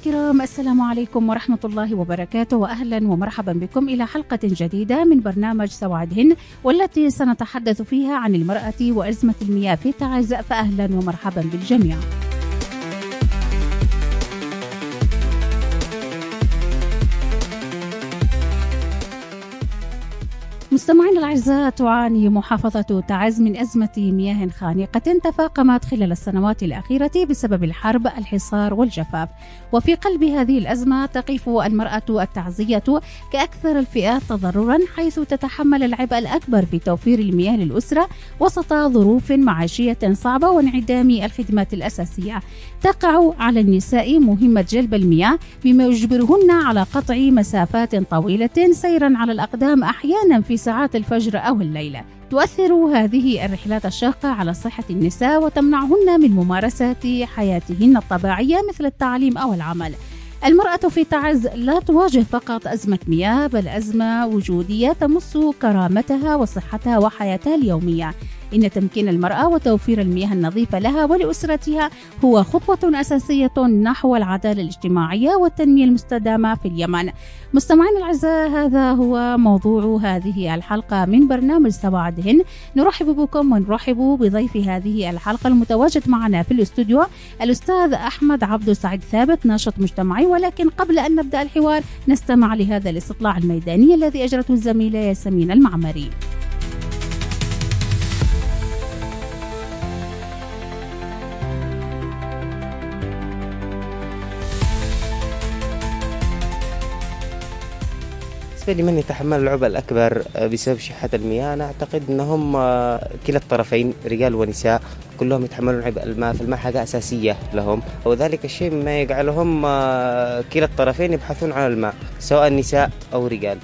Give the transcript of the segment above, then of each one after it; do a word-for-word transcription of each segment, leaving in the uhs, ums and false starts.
الكرام، السلام عليكم ورحمة الله وبركاته، وأهلا ومرحبا بكم إلى حلقة جديدة من برنامج سوادهن، والتي سنتحدث فيها عن المرأة وأزمة المياه في تعز. فأهلا ومرحبا بالجميع. مستمعينا الأعزاء، تعاني محافظة تعز من أزمة مياه خانقة تفاقمت خلال السنوات الأخيرة بسبب الحرب، الحصار والجفاف. وفي قلب هذه الأزمة تقف المرأة التعزية كأكثر الفئات تضررا، حيث تتحمل العبء الأكبر في توفير المياه للأسرة وسط ظروف معيشية صعبة وانعدام الخدمات الأساسية. تقع على النساء مهمة جلب المياه، بما يجبرهن على قطع مسافات طويلة سيرا على الأقدام، أحيانا في ساعات الفجر أو الليلة. تؤثر هذه الرحلات الشاقة على صحة النساء وتمنعهن من ممارسة حياتهن الطبيعية مثل التعليم أو العمل. المرأة في تعز لا تواجه فقط أزمة مياه، بل أزمة وجودية تمس كرامتها وصحتها وحياتها اليومية. إن تمكين المرأة وتوفير المياه النظيفة لها ولأسرتها هو خطوة أساسية نحو العدالة الاجتماعية والتنمية المستدامة في اليمن. مستمعين الأعزاء، هذا هو موضوع هذه الحلقة من برنامج سوادهن. نرحب بكم ونرحب بضيف هذه الحلقة المتواجد معنا في الاستوديو، الأستاذ أحمد عبد السعيد ثابت، ناشط مجتمعي. ولكن قبل أن نبدأ الحوار نستمع لهذا الاستطلاع الميداني الذي أجرته الزميلة ياسمين المعمري. بالنسبة لمن يتحمل العبء الأكبر بسبب شحة المياه، أنا أعتقد أنهم كلا الطرفين رجال ونساء كلهم يتحملون عبء الماء، فالماء حاجة أساسية لهم، وذلك الشيء مما يجعلهم كلا الطرفين يبحثون عن الماء سواء نساء أو رجال.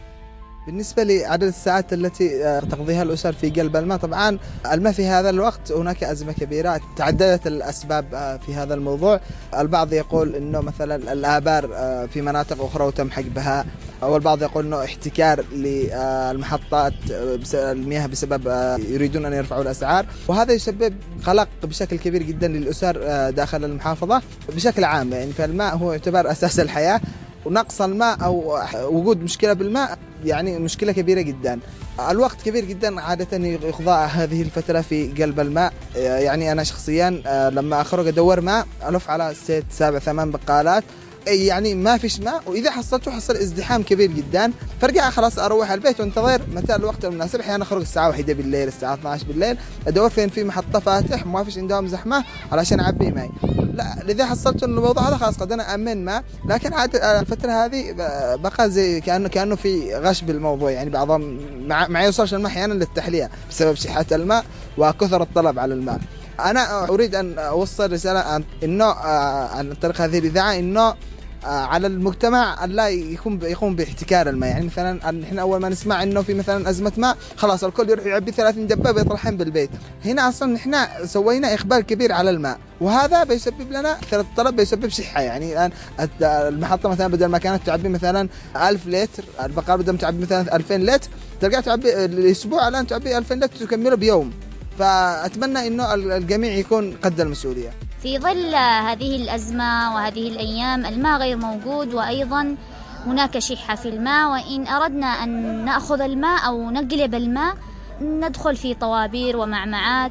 بالنسبة لعدد الساعات التي تقضيها الأسر في قلب الماء، طبعا الماء في هذا الوقت هناك أزمة كبيرة، تعددت الأسباب في هذا الموضوع. البعض يقول أنه مثلا الآبار في مناطق أخرى وتم حجبها، والبعض يقول أنه احتكار للمحطات المياه بسبب يريدون أن يرفعوا الأسعار، وهذا يسبب قلق بشكل كبير جدا للأسر داخل المحافظة بشكل عام. يعني فالماء هو يعتبر أساس الحياة، ونقص الماء أو وجود مشكلة بالماء يعني مشكلة كبيرة جدا. الوقت كبير جدا عادة يقضى هذه الفترة في قلب الماء. يعني أنا شخصيا لما أخرج أدور ماء ألف على ست سبع ثمان بقالات، يعني ما فيش ماء، وإذا حصلته حصل ازدحام كبير جدا، فرجع خلاص أروح البيت وانتظر متى الوقت المناسب. أحيانا أخرج الساعة واحدة بالليل، الساعة اثنتي عشرة بالليل، أدور فين في محطة فاتح ما فيش عندهم زحمة علشان أعبي ماء. لا، إذا حصلت إنه الموضوع هذا خلاص قد أنا أمن ماء، لكن عاد الفترة هذه بقى زي كأنه كأنه في غش بالموضوع. يعني بعضهم مع ما يوصلش الماء أحيانا للتحلية بسبب شحة الماء وكثر الطلب على الماء. أنا أريد أن أوصل رسالة إنه عن طريق هذه الإذاعة إنه على المجتمع لا يكون يقوم باحتكار الماء. يعني مثلا نحن اول ما نسمع انه في مثلا ازمه ماء خلاص الكل يروح يعبي ثلاثين دبابه يطرحهم بالبيت. هنا اصلا نحن سوينا اقبال كبير على الماء، وهذا بيسبب لنا ثلاث طلب، بيسبب شحه. يعني الان المحطه مثلا بدل ما كانت تعبي مثلا ألف لتر، البقال بدل ما تعبي مثلا ألفين لتر، ترجع تعبي الاسبوع الان تعبي ألفين لتر تكمله بيوم. فاتمنى انه الجميع يكون قد المسؤوليه. في ظل هذه الأزمة وهذه الأيام الماء غير موجود، وأيضا هناك شحة في الماء، وإن أردنا أن نأخذ الماء أو نقلب الماء ندخل في طوابير ومعمعات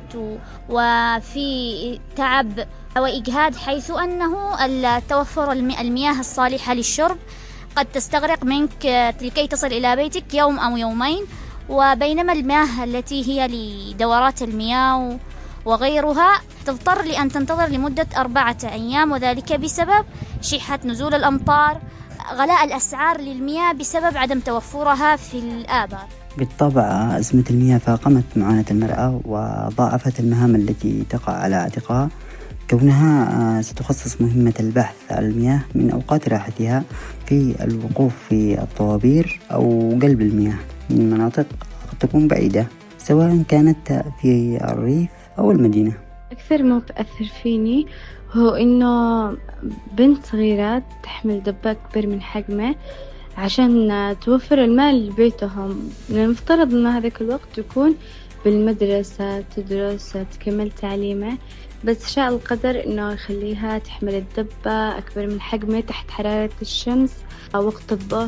وفي تعب وإجهاد، حيث أنه توفر المياه الصالحة للشرب قد تستغرق منك لكي تصل إلى بيتك يوم أو يومين، وبينما المياه التي هي لدورات المياه وغيرها تضطر لأن تنتظر لمدة أربعة أيام، وذلك بسبب شحة نزول الأمطار، غلاء الأسعار للمياه بسبب عدم توفرها في الآبار. بالطبع أزمة المياه فاقمت معاناة المرأة وضاعفت المهام التي تقع على عاتقها، كونها ستخصص مهمة البحث عن المياه من أوقات راحتها في الوقوف في الطوابير أو قلب المياه من مناطق قد تكون بعيدة، سواء كانت في الريف أو المدينة. أكثر ما تأثر فيني هو إنه بنت صغيرة تحمل دبة كبير من حجمه عشان توفر الماء لبيتهم. من المفترض إن هذاك الوقت تكون بالمدرسة تدرس تكمل تعليمه، بس شاء القدر إنه يخليها تحمل الدبة أكبر من حجمه تحت حرارة الشمس أو وقت الظهر.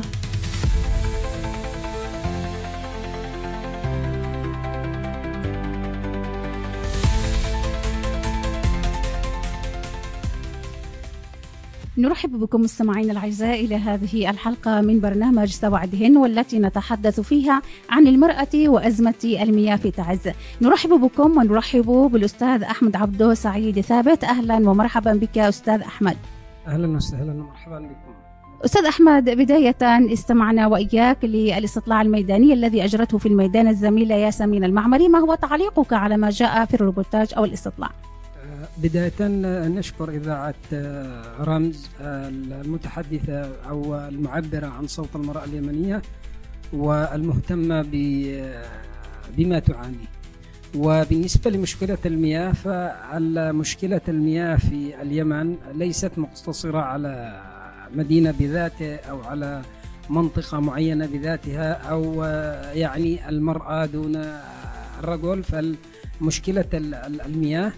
نرحب بكم مستمعينا الأعزاء إلى هذه الحلقة من برنامج سوعدهن، والتي نتحدث فيها عن المرأة وأزمة المياه في تعز. نرحب بكم ونرحب بالأستاذ أحمد عبدو سعيد ثابت. أهلا ومرحبا بك أستاذ أحمد. أهلا وسهلا ومرحبا بكم أستاذ أحمد، بداية استمعنا وإياك للاستطلاع الميداني الذي أجرته في الميدان الزميلة ياسمين المعمري. ما هو تعليقك على ما جاء في الروبورتاج أو الاستطلاع؟ بداية نشكر إذاعة رمز المتحدثة أو المعبرة عن صوت المرأة اليمنية والمهتمة بما تعاني. وبالنسبة لمشكلة المياه، فالمشكلة المياه في اليمن ليست مقتصرة على مدينة بذاته أو على منطقة معينة بذاتها أو يعني المرأة دون الرجل. فالمشكلة المياه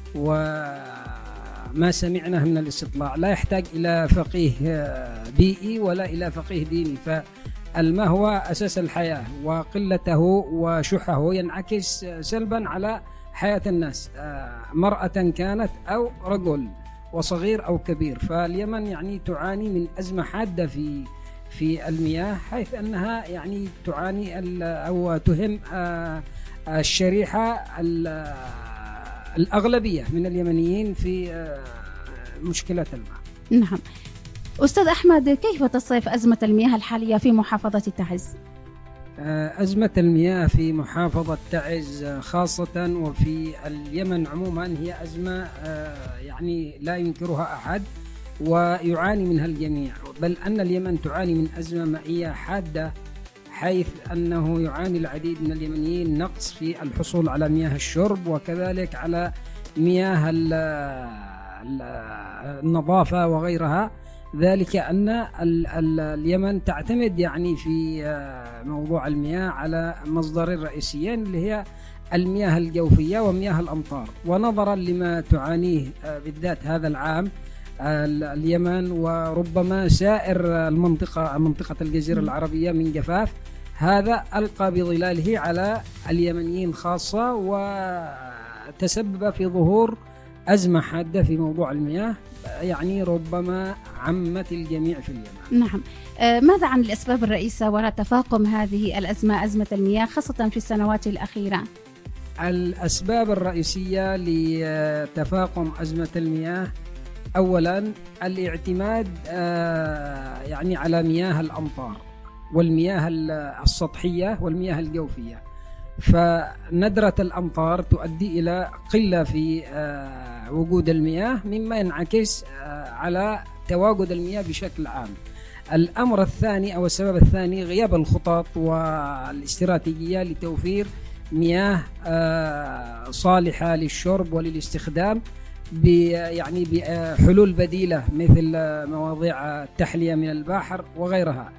وما سمعناه من الاستطلاع لا يحتاج إلى فقيه بيئي ولا إلى فقيه ديني، فالماء هو أساس الحياة، وقلته وشحه ينعكس سلبا على حياة الناس، مرأة كانت أو رجل وصغير أو كبير. فاليمن يعني تعاني من أزمة حادة في في المياه، حيث أنها يعني تعاني أو تهم الشريحة الأغلبية من اليمنيين في مشكلة الماء. نعم. أستاذ أحمد، كيف تصف أزمة المياه الحالية في محافظة تعز؟ أزمة المياه في محافظة تعز خاصة وفي اليمن عموما هي أزمة يعني لا ينكرها أحد ويعاني منها الجميع، بل أن اليمن تعاني من أزمة مائية حادة، حيث أنه يعاني العديد من اليمنيين نقص في الحصول على مياه الشرب وكذلك على مياه النظافة وغيرها. ذلك أن اليمن تعتمد يعني في موضوع المياه على مصدرين رئيسيين اللي هي المياه الجوفية ومياه الأمطار. ونظرا لما تعانيه بالذات هذا العام اليمن وربما سائر المنطقة منطقة الجزيرة العربية من جفاف، هذا ألقى بظلاله على اليمنيين خاصة وتسبب في ظهور أزمة حادة في موضوع المياه، يعني ربما عمت الجميع في اليمن. نعم. ماذا عن الأسباب الرئيسة وراء تفاقم هذه الأزمة، أزمة المياه خاصة في السنوات الأخيرة؟ الأسباب الرئيسية لتفاقم أزمة المياه أولا الاعتماد يعني على مياه الأمطار والمياه السطحية والمياه الجوفية. فندرة الأمطار تؤدي إلى قلة في وجود المياه، مما ينعكس على تواجد المياه بشكل عام. الأمر الثاني أو السبب الثاني غياب الخطط والاستراتيجية لتوفير مياه صالحة للشرب وللاستخدام يعني بحلول بديلة مثل مواضيع التحلية من البحر وغيرها.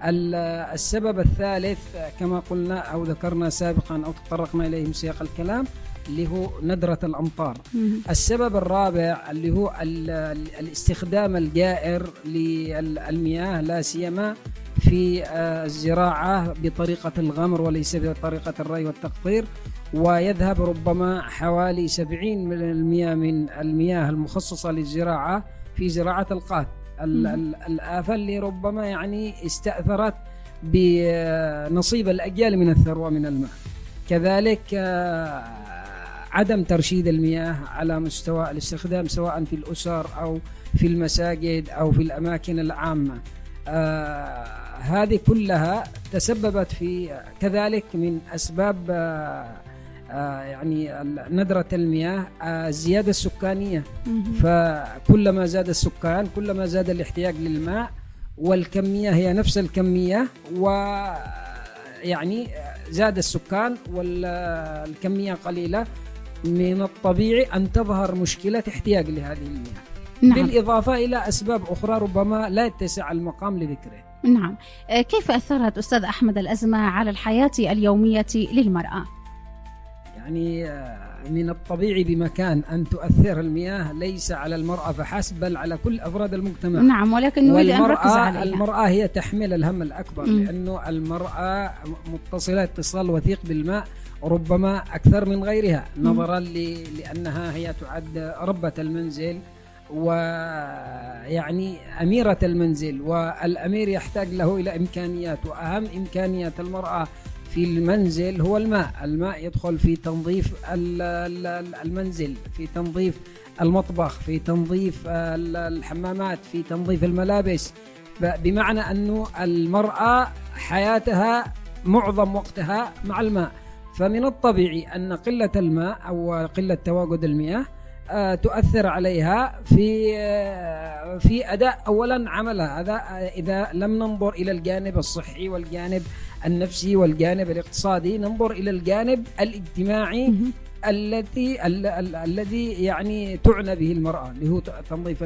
السبب الثالث كما قلنا أو ذكرنا سابقا أو تطرقنا إليه من سياق الكلام اللي هو ندرة الأمطار. السبب الرابع اللي هو الاستخدام الجائر للمياه، لا سيما في الزراعة بطريقة الغمر وليس بطريقة الري والتقطير، ويذهب ربما حوالي سبعين بالمئة من المياه المخصصة للزراعة في زراعة القات، الآفة اللي ربما يعني استأثرت بنصيب الأجيال من الثروة من الماء. كذلك عدم ترشيد المياه على مستوى الاستخدام سواء في الأسر أو في المساجد أو في الأماكن العامة. آه هذه كلها تسببت في كذلك من أسباب آه آه يعني ندرة المياه آه الزيادة السكانية. فكلما زاد السكان كلما زاد الاحتياج للماء، والكمية هي نفس الكمية، ويعني زاد السكان والكمية قليلة، من الطبيعي أن تظهر مشكلة احتياج لهذه المياه. نعم. بالإضافة إلى أسباب أخرى ربما لا يتسع المقام لذكره. نعم. كيف أثرت أستاذ أحمد الأزمة على الحياة اليومية للمرأة؟ يعني من الطبيعي بمكان أن تؤثر المياه ليس على المرأة فحسب بل على كل أفراد المجتمع. نعم، ولكن نريد أن نركز عليها. المرأة هي تحمل الهم الأكبر م. لأنه المرأة متصلة اتصال وثيق بالماء ربما أكثر من غيرها نظرا لأنها هي تعد ربة المنزل ويعني أميرة المنزل، والأمير يحتاج له إلى إمكانيات، وأهم إمكانيات المرأة في المنزل هو الماء. الماء يدخل في تنظيف المنزل، في تنظيف المطبخ، في تنظيف الحمامات، في تنظيف الملابس، بمعنى أنه المرأة حياتها معظم وقتها مع الماء. فمن الطبيعي أن قلة الماء أو قلة تواجد المياه تؤثر عليها في في أداء أولا عملها. هذا إذا لم ننظر إلى الجانب الصحي والجانب النفسي والجانب الاقتصادي، ننظر إلى الجانب الاجتماعي الذي الذي يعني تعنى به المرأة، اللي هو تنظيف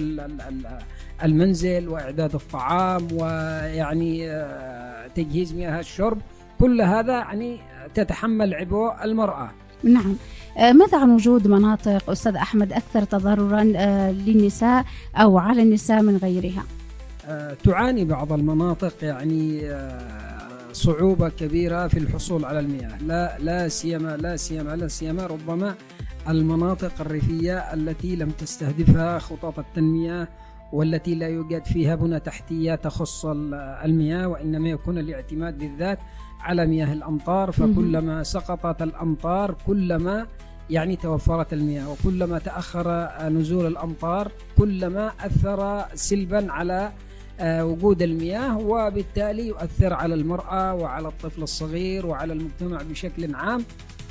المنزل وإعداد الطعام ويعني تجهيز مياه الشرب. كل هذا يعني تتحمل عبء المرأة. نعم. ماذا عن وجود مناطق أستاذ أحمد أكثر تضررا للنساء أو على النساء من غيرها؟ تعاني بعض المناطق يعني صعوبة كبيرة في الحصول على المياه، لا لا سيما لا سيما لا سيما ربما المناطق الريفية التي لم تستهدفها خطط التنمية والتي لا يوجد فيها بنى تحتية تخص المياه، وإنما يكون الاعتماد بالذات على مياه الأمطار. فكلما سقطت الأمطار كلما يعني توفرت المياه، وكلما تأخر نزول الأمطار كلما أثر سلبا على وجود المياه، وبالتالي يؤثر على المرأة وعلى الطفل الصغير وعلى المجتمع بشكل عام.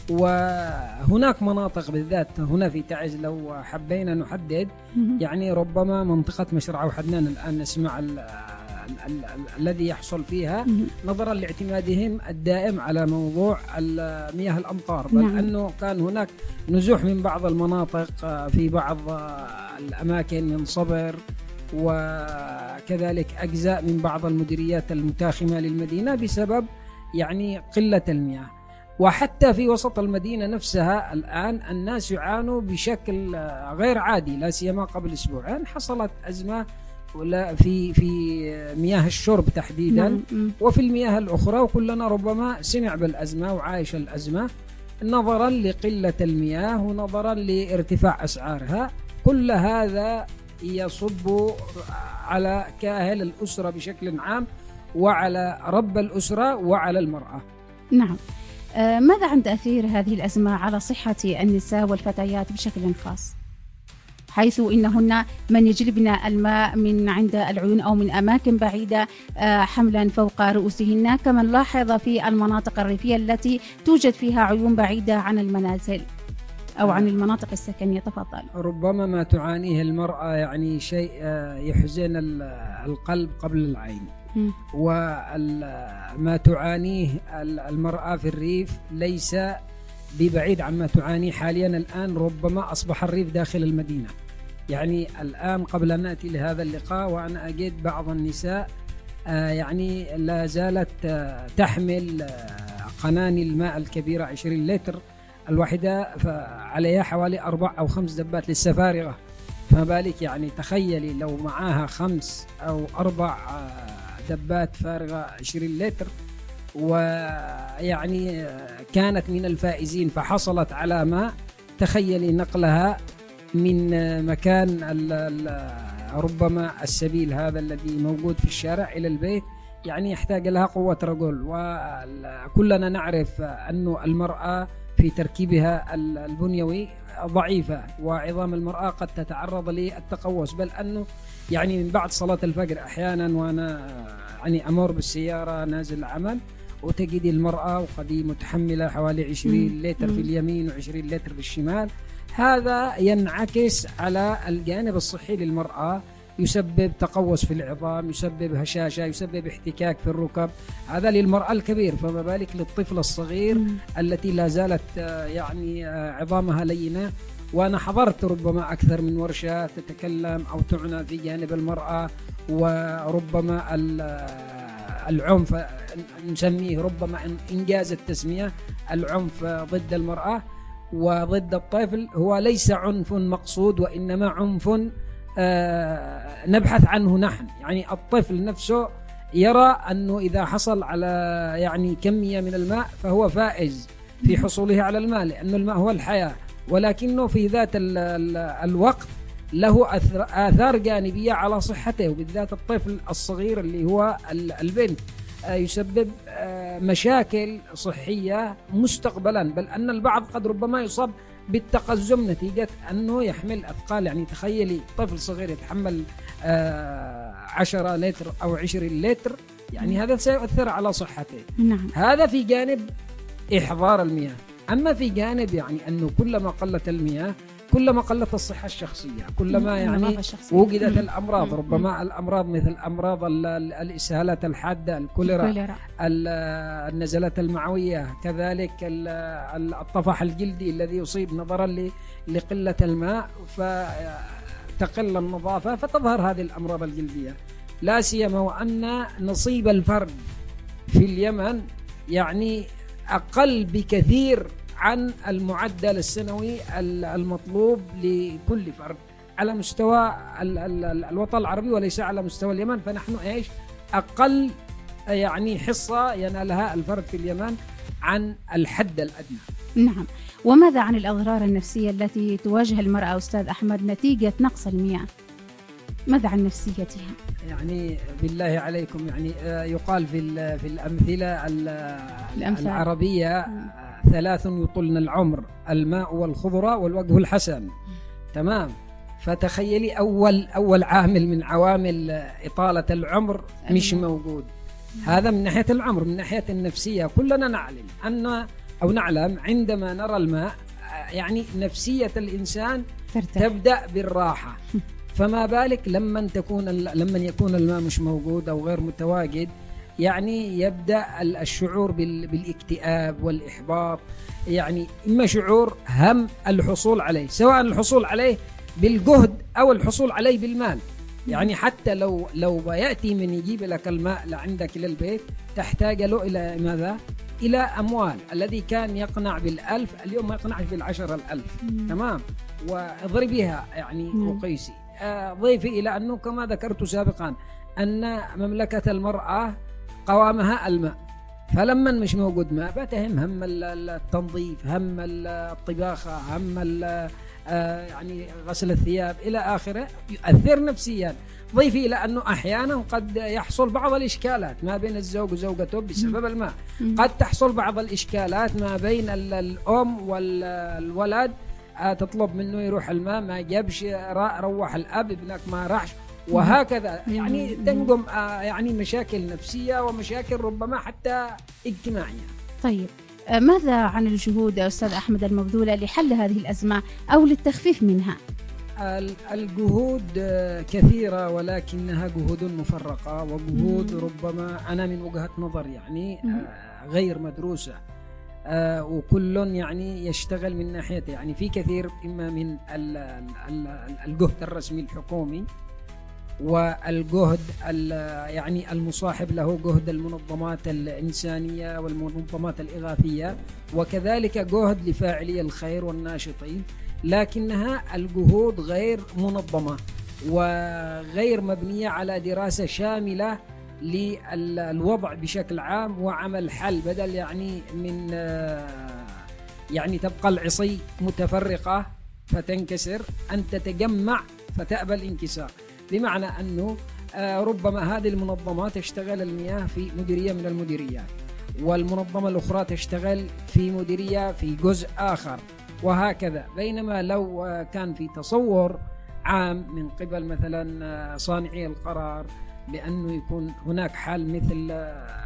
وهناك مناطق بالذات هنا في تعز لو حبينا نحدد يعني ربما منطقة مشرعة وحدنان الآن نسمع ال ال ال الذي يحصل فيها نظرا لاعتمادهم الدائم على موضوع مياه الأمطار، بل نعم. أنه كان هناك نزوح من بعض المناطق في بعض الأماكن من صبر، وكذلك أجزاء من بعض المديريات المتاخمة للمدينة بسبب يعني قلة المياه. وحتى في وسط المدينة نفسها الآن الناس يعانوا بشكل غير عادي، لا سيما قبل أسبوعين حصلت أزمة ولا في في مياه الشرب تحديدا نعم. وفي المياه الأخرى، وكلنا ربما سمع بالأزمة وعايش الأزمة نظرا لقلة المياه ونظرا لارتفاع أسعارها. كل هذا يصب على كاهل الأسرة بشكل عام وعلى رب الأسرة وعلى المرأة. نعم. آه ماذا عن تأثير هذه الأزمة على صحة النساء والفتيات بشكل خاص، حيث إنهن من يجلبن الماء من عند العيون أو من أماكن بعيدة آه حملا فوق رؤوسهن، كما نلاحظ في المناطق الريفية التي توجد فيها عيون بعيدة عن المنازل أو عن المناطق السكنية؟ تفضل. ربما ما تعانيه المرأة يعني شيء يحزن القلب قبل العين، وما تعانيه المرأة في الريف ليس ببعيد عما تعانيه حاليا الآن. ربما أصبح الريف داخل المدينة. يعني الآن قبل أن نأتي لهذا اللقاء وأنا أجد بعض النساء يعني لا زالت تحمل قناني الماء الكبيرة عشرين لتر الواحدة عليها حوالي أربع أو خمس دبات لسه فارغة، فما بالك يعني تخيلي لو معاها خمس أو أربع دبات فارغة عشرين لتر، ويعني كانت من الفائزين فحصلت على ماء. تخيلي نقلها من مكان ربما السبيل هذا الذي موجود في الشارع إلى البيت، يعني يحتاج لها قوة رجل. وكلنا نعرف أن المرأة في تركيبها البنيوي ضعيفة، وعظام المرأة قد تتعرض للتقوس، بل أنه يعني من بعد صلاة الفجر أحيانا وأنا يعني أمر بالسيارة نازل العمل وتجد المرأة وقد متحملة حوالي عشرين لتر في اليمين وعشرين لتر في الشمال. هذا ينعكس على الجانب الصحي للمرأة، يسبب تقوس في العظام، يسبب هشاشة، يسبب احتكاك في الركب. هذا للمرأة الكبير، فما بالك للطفل الصغير مم. التي لا زالت يعني عظامها لينة. وأنا حضرت ربما أكثر من ورشة تتكلم أو تعنى في جانب المرأة، وربما العنف نسميه ربما إنجاز التسمية العنف ضد المرأة. وضد الطفل هو ليس عنف مقصود، وإنما عنف نبحث عنه نحن. يعني الطفل نفسه يرى أنه إذا حصل على يعني كمية من الماء فهو فائز في حصوله على الماء، لأن الماء هو الحياة، ولكنه في ذات ال ال الوقت له آثار جانبية على صحته، وبالذات الطفل الصغير اللي هو البنت يسبب مشاكل صحية مستقبلا، بل أن البعض قد ربما يصاب بالتقزم نتيجة أنه يحمل أثقال. يعني تخيلي طفل صغير يتحمل عشرة لتر أو عشرين لتر، يعني هذا سيؤثر على صحته. نعم. هذا في جانب إحضار المياه. أما في جانب يعني أنه كلما قلت المياه كلما قلت الصحة الشخصية، كلما يعني وجدت الأمراض، ربما الأمراض مثل أمراض الإسهالات الحادة، الكوليرا، النزلات المعوية، كذلك الطفح الجلدي الذي يصيب نظرا لقلة الماء فتقل النظافة فتظهر هذه الأمراض الجلدية. لا سيما وأن نصيب الفرد في اليمن يعني أقل بكثير عن المعدل السنوي المطلوب لكل فرد على مستوى الوطن العربي وليس على مستوى اليمن. فنحن إيش أقل يعني حصة ينالها الفرد في اليمن عن الحد الأدنى. نعم. وماذا عن الأضرار النفسية التي تواجه المرأة أستاذ أحمد نتيجة نقص المياه؟ ماذا عن نفسيتها؟ يعني بالله عليكم يعني يقال في في الأمثلة العربية ثلاث يطلن العمر: الماء والخضرة والوجه الحسن. تمام. فتخيلي أول أول عامل من عوامل إطالة العمر مش موجود. هذا من ناحية العمر. من ناحية النفسية كلنا نعلم أن أو نعلم عندما نرى الماء يعني نفسية الإنسان ترتاح. تبدأ بالراحة. فما بالك لما تكون لما يكون الماء مش موجود أو غير متواجد، يعني يبدأ الشعور بالاكتئاب والإحباط. يعني إما شعور هم الحصول عليه، سواء الحصول عليه بالجهد أو الحصول عليه بالمال. يعني حتى لو لو يأتي من يجيب لك الماء لعندك إلى البيت تحتاج له إلى ماذا؟ إلى أموال. الذي كان يقنع بالألف اليوم ما يقنعش بالعشر الألف. تمام. واضربيها يعني وقيسي. ضيفي إلى أنه كما ذكرت سابقا أن مملكة المرأة قوامها الماء، فلما مش موجود ماء بتهم هم التنظيف، هم الطباخة، هم يعني غسل الثياب إلى آخره، يؤثر نفسيا. ضيفي إلى أنه أحيانا قد يحصل بعض الإشكالات ما بين الزوج وزوجته بسبب الماء. قد تحصل بعض الإشكالات ما بين الأم والولد، تطلب منه يروح الماء ما جابش، روح الأب ابنك ما راحش، وهكذا. يعني تنقم يعني مشاكل نفسية ومشاكل ربما حتى اجتماعية. طيب ماذا عن الجهود يا أستاذ أحمد المبذولة لحل هذه الأزمة أو للتخفيف منها؟ الجهود كثيرة ولكنها جهود مفرقة، وجهود ربما أنا من وجهة نظر يعني غير مدروسة. آه وكل يعني يشتغل من ناحيته. يعني في كثير إما من الجهد الرسمي الحكومي، والجهد يعني المصاحب له جهد المنظمات الإنسانية والمنظمات الإغاثية، وكذلك جهد لفاعلي الخير والناشطين، لكنها الجهود غير منظمة وغير مبنية على دراسة شاملة للوضع بشكل عام وعمل حل، بدل يعني من يعني تبقى العصي متفرقة فتنكسر، أن تتجمع فتأبى الانكسار. بمعنى أنه ربما هذه المنظمات تشتغل المياه في مديرية من المديريات، والمنظمة الأخرى تشتغل في مديرية في جزء آخر، وهكذا. بينما لو كان في تصور عام من قبل مثلا صانعي القرار بأنه يكون هناك حل مثل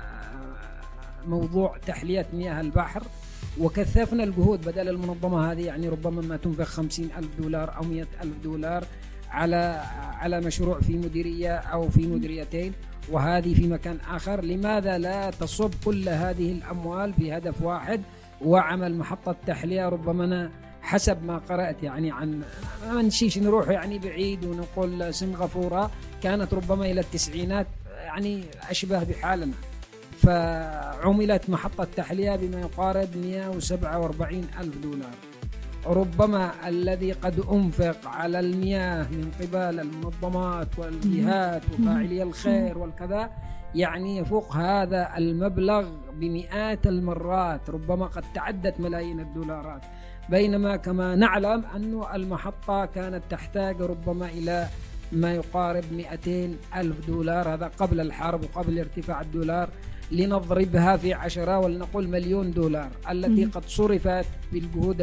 موضوع تحلية مياه البحر، وكثفنا الجهود بدل المنظمة هذه، يعني ربما ما تنفق خمسين ألف دولار أو مئة ألف دولار على على مشروع في مديرية أو في مديريتين، وهذه في مكان آخر. لماذا لا تصب كل هذه الأموال في هدف واحد وعمل محطة تحلية؟ ربما أنا حسب ما قرأت يعني عن ما نشيش نروح يعني بعيد ونقول سنغافورة كانت ربما إلى التسعينات يعني أشبه بحالنا، فعملت محطة تحلية بما يقارب مئة وسبعة وأربعين ألف دولار. ربما الذي قد أنفق على المياه من قبل المنظمات والجهات وفاعلي الخير والكذا يعني يفوق هذا المبلغ بمئات المرات، ربما قد تعدت ملايين الدولارات، بينما كما نعلم أن المحطة كانت تحتاج ربما إلى ما يقارب مئتين ألف دولار، هذا قبل الحرب وقبل ارتفاع الدولار، لنضربها في عشرة ولنقول مليون دولار التي قد صرفت بالجهود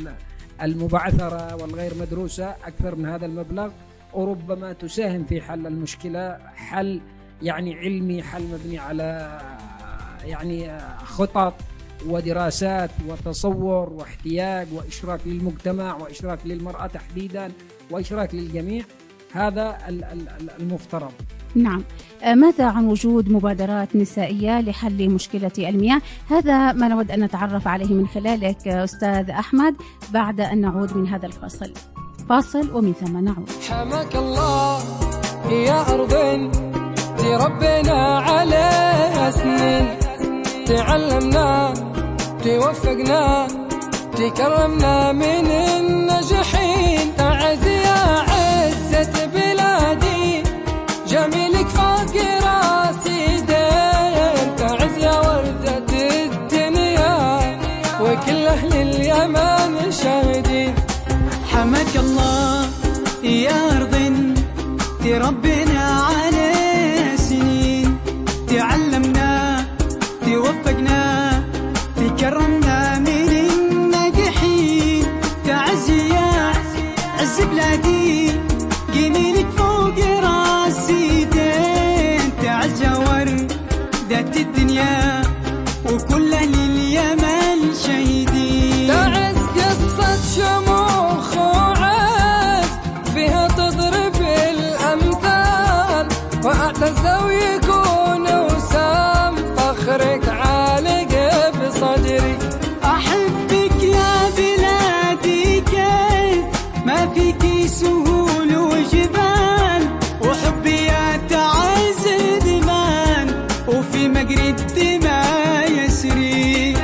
المبعثرة والغير مدروسة أكثر من هذا المبلغ، وربما تساهم في حل المشكلة حل يعني علمي، حل مبني على يعني خطط ودراسات وتصور واحتياج وإشراك للمجتمع وإشراك للمرأة تحديدا وإشراك للجميع، هذا المفترض. نعم. ماذا عن وجود مبادرات نسائية لحل مشكلة المياه؟ هذا ما نود أن نتعرف عليه من خلالك أستاذ أحمد بعد أن نعود من هذا الفاصل. فاصل ومن ثم نعود. حماك الله يا أرض تربينا عليها سنين، تعلمنا توفقنا تكرمنا من النجحين، أعز يا عزة بلادي جميلك فوق راسي دين، تعز يا وردة الدنيا وكل أهل اليمن شاهدين. حماك الله يا أرض تربينا على سنين، تعلمنا توفقنا تكرمنا من الناجحين، تعز يا عز بلادي جميلك فوق راسي دين، تعز يا وردة الدنيا وكل أهل اليمن شاهدين. تعز قصة شموخ وعز فيها تضرب الأمثال، وأعتز لو يكون وسام فخرك عالق بصدري. أحبك يا بلادي كيف ما فيك سهول وجبال، وحبي يا تعز دمان وفي مجرى الدماء يسري.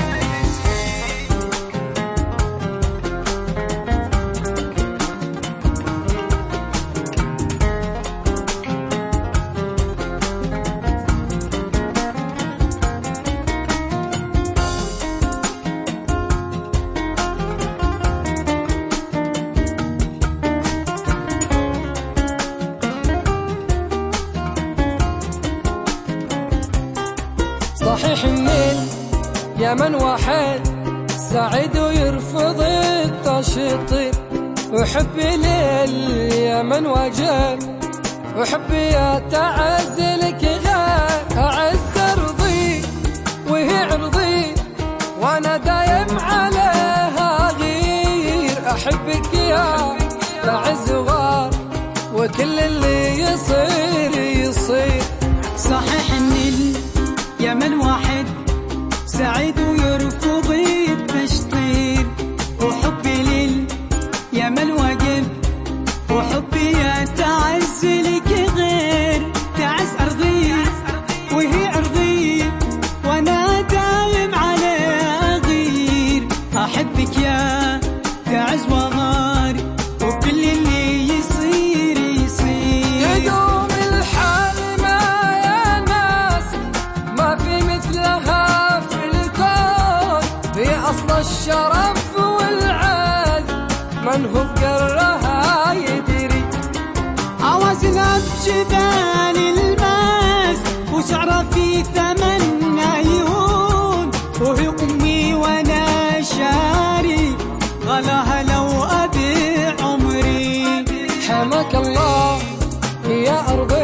صحيح النيل يمن واحد سعيد ويرفض التشطيب، وحبي لليمن وجل وحبي يا تعز لك غير، أعز أرضي وهي عرضي وأنا دايم عليها غير، أحبك يا تعز غار وكل اللي يصير يصير. صحيح النيل يمن واحد سعيد ويرفض التشطيب، وحبي لليمن واجب وحبي يا تعز لك غير، تعز أرضي وهي أرضي وأنا دايم عليها غير، أحبك يا تعز وغار وكل اللي يصير يصير. يدوم الحال ما يا ناس ما في مثلها في الكون، هي أصل الشرف والعز من هو بقرها يدري. عوازنا بجبال الماس وشعرها في ثمن عيون، وهي أمي وأنا شاري غلاها لو أبيع عمري. حماك الله يا أرض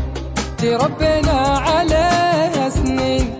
تربينا عليها سنين،